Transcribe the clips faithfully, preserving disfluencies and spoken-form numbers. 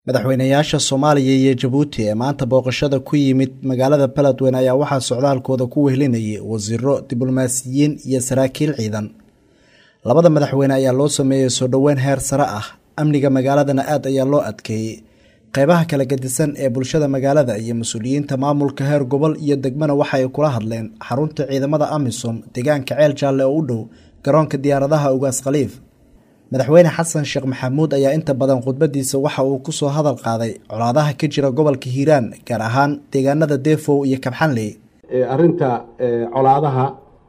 madaxweynayaasha Soomaaliya iyo Djibouti ee maanta booqashada ku yimid magaalada Beledweyne ayaa waxaa socdaalkooda ku wehelinayay wasiiro, diblomaasiyiin iyo saraakiil ciidan. Labada madaxweyne ayaa loo sameeyay soo dhaweyn heer sare ah, amniga magaaladana aad ayaa loo adkeeyay. Qaybaha kala gedisan ee bulshada magaalada iyo mas'uuliyiinta maamulka heer gobol iyo degmana waxa ay kula hadleen xarunta ciidamada AMISOM deegaanka Ceel Jaalle oo u dhow garoonka diyaaradaha Ugaas Khaliif. madaxweyne xasan sheekh maxamuud ayaa inta badan khudbadiisa waxa uu ku soo hadal qaaday colaadaha ka jira gobolka Hiiraan gaar ahaan deegaanada Deefow iyo Kabxanley. Arinta colaadaha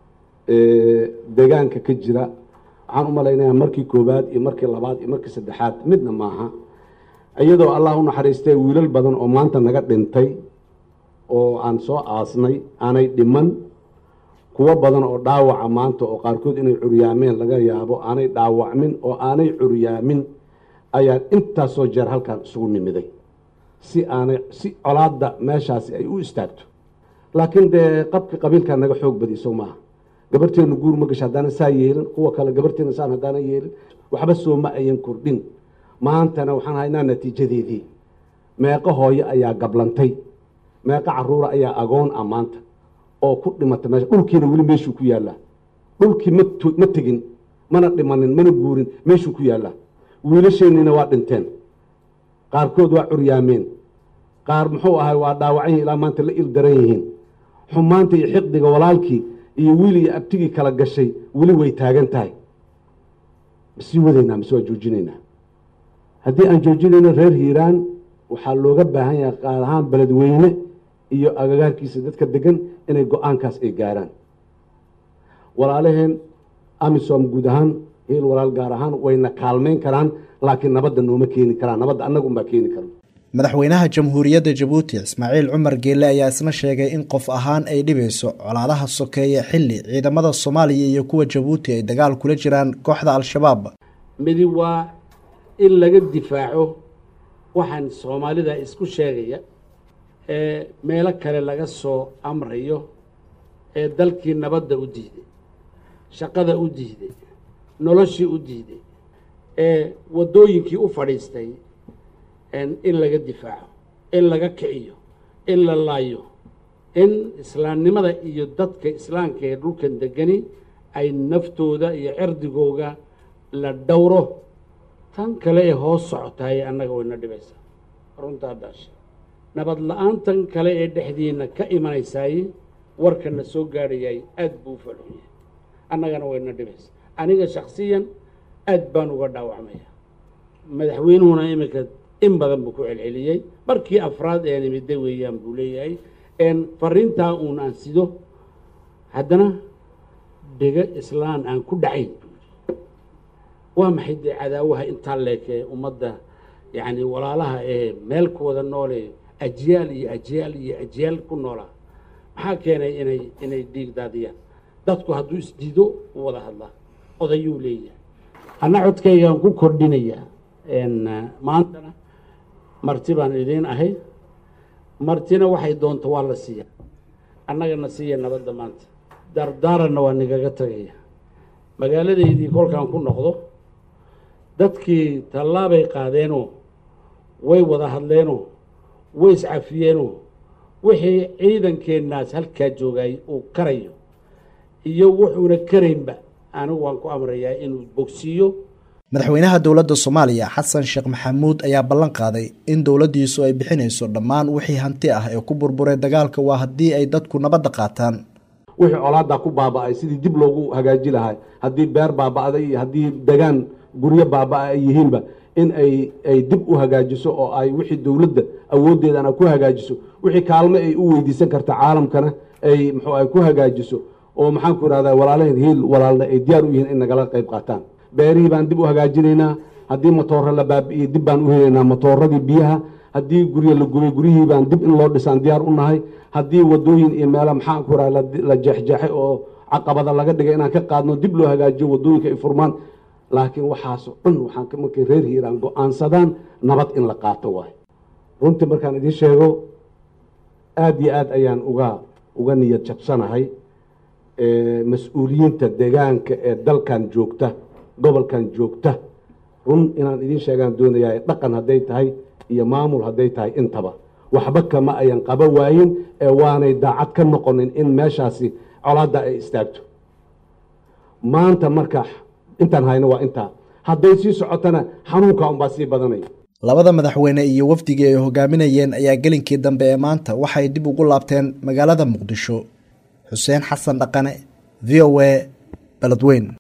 deegaanka ka jira waxaan u maleynayaa markii koobaad iyo markii labaad iyo markii saddexaad midna maaha, iyadoo Allah u naxariistay wiilal badan oo maanta naga dhintay oo aan soo aasnay aanay dhiman, kuwa badan oo dhaawaca maanta oo qaarkood inay curyaameen laga yaabo aanay dhaawacmin oo aanay curyaamin ayaa intaas soo jeer halkan isugu nimiday si aanay si colaada meeshaasi ay u istaagto. laakiin de qabka qabiilka naga xoog badiso maaha, gabarteenu guur ma gasho hadana saa yeelin, kuwa kale gabarteena saan hadana yeelin, waxba soo ma ayan kordhin. maantana waxaan haynaa natiijadeedii, meeqa hooyo ayaa gablantay, meeqa caruur ayaa agoon ah maanta oo ku dhimata meesha. dhulkiina weli meeshuu ku yaallaa, dhulkii ma tegin mana dhimanin mana guurin, meeshuu ku yaallaa. wiilasheennina waa dhinteen, qaarkood waa curyaameen, qaar muxuu ahay waa dhaawacan yihin ilaa maanta la il daran yihiin. xumaanta iyo xiqdiga walaalkii iyo wiil iyo abtigii kala gashay weli way taagan tahay. masii wadaynaa mise waa joojinaynaa? haddii aan joojinayno reer Hiiraan waxaa looga baahan yahay qaar ahaan Beledweyne iyo agagaarkiisa dadka degan inay go-aankaas ay gaaraan. walaalaheen AMISOM guud ahaan heel walaal gaar ahaan wayna kaalmeyn karaan, laakiin nabadda nooma keeni karaan, nabadda annagu unbaa keeni karo. madaxweynaha jamhuuriyadda Djibouti Ismaaciil Cumar Geelle ayaa isna sheegay in qof ahaan ay dhibayso colaadaha sokeeye xilli ciidamada Soomaaliya iyo kuwa Djibouti ay dagaal kula jiraan kooxda Al-Shabaab. midi waa in laga difaaco waxaan Soomaalida isku sheegaya ee meelo kale laga soo amrayo ee dalkii nabadda u diiday, shaqada u diiday, noloshii u diiday, ee wadooyinkii u fadhiistay in laga difaaco, in laga kiciyo, in la laayo, in islaamnimada iyo dadka islaamka ee dhulkan degani ay naftooda iyo cirdigooga la dhowro. tan kale ee hoos socotay annaga wayna dhibaysaa runtaa daasha. nabad la-aantan kale ee dhexdiina ka imanaysay warkana soo gaadhayay aad buu falxiyay, annagana wayna dhibaysaa. aniga shakhsiyan aad baan uga dhaawacmaya. madaxweynuhuna iminka in badan buu ku celceliyey, markii afraad ee nimida weeyaan buu leeyahay een fariintaa uun aan sido haddana dhega islaan aan ku dhacayn. waa maxay dee cadaawaha intaa leekee ummadda yacni walaalaha ee meelkooda noole ajyaal iyo ajyaal iyo ajyaal ku noolaa maxaa keenay inay inay dhiig daadiyaan? dadku hadduu isdiido u wada hadlaa, odayuu leeyahay. anna codkaygaan ku kordhinayaa n maantana marti baan idiin ahay, martina waxay doonto waa la siiya, annagana siiya nabadda maanta. dardaaranna waa nigaga tagaya. magaaladaydii kolkaan ku noqdo dadkii tallaabay qaadeenoo way wada hadleenoo way iscafiyeenoo wixii ciidankeennaas halkaa joogay uu karayo iyo wuxuuna karaynba anigu waan ku amrayaa inuu bogsiiyo. madaxweynaha dowladda Soomaaliya Xasan Sheekh Maxamuud ayaa ballan qaaday in dowladdiisu ay bixinayso dhammaan wixii hanti ah ee ku burburay dagaalka waa haddii ay dadku nabadda qaataan. wixii colaada ku baaba'ay sidii dib loogu hagaaji lahaa, haddii beer baaba'day iyo haddii degaan guryo baaba'a ay yihiinba in ay ay dib u hagaajiso oo ay wixii dowladda awooddeedana ku hagaajiso, wixii kaalmo ay u weydiisan karta caalamkana ay muxuu ay ku hagaajiso, oo maxaan ku ihahdaa walaalaheen heel walaalna ay diyaar u yihiin in nagala qayb qaataan. beerihii baan dib u hagaajinaynaa, haddii matooro la baabi'iyey dib baan u helaynaa matooradii biyaha, haddii guryo la gubay guryihii baan dib in loo dhisaan diyaar u nahay, haddii wadooyin iyo meelo maxaan ku ihahdaa la jeexjeexay oo caqabada laga dhigay inaan ka qaadno dib loo hagaajiyo wadooyinka ay furmaan. laakiin waxaasoo dhan waxaan markay reer Hiiraan go-aansadaan nabad in la qaato waay. runtii markaan idiin sheego aad iyo aad ayaan uga uga niyad jabsanahay mas-uuliyiinta deegaanka ee dalkan joogta gobolkan joogta run inaan idin sheegaan doonayaa dhaqan haday tahay iyo maamul hadday tahay intaba waxba kama ayan qaba waayin ee waanay daacad ka noqonin in meeshaasi colaadda ay istaagto maanta marka intaan hayno waa intaa hadday sii socotana xanuunka unbaa sii badanaya labada madaxweyne iyo wafdigii ay hogaaminayeen ayaa gelinkii dambe ee maanta waxay dib ugu laabteen magaalada muqdisho xuseen xasan dhaqane v o a beledweyn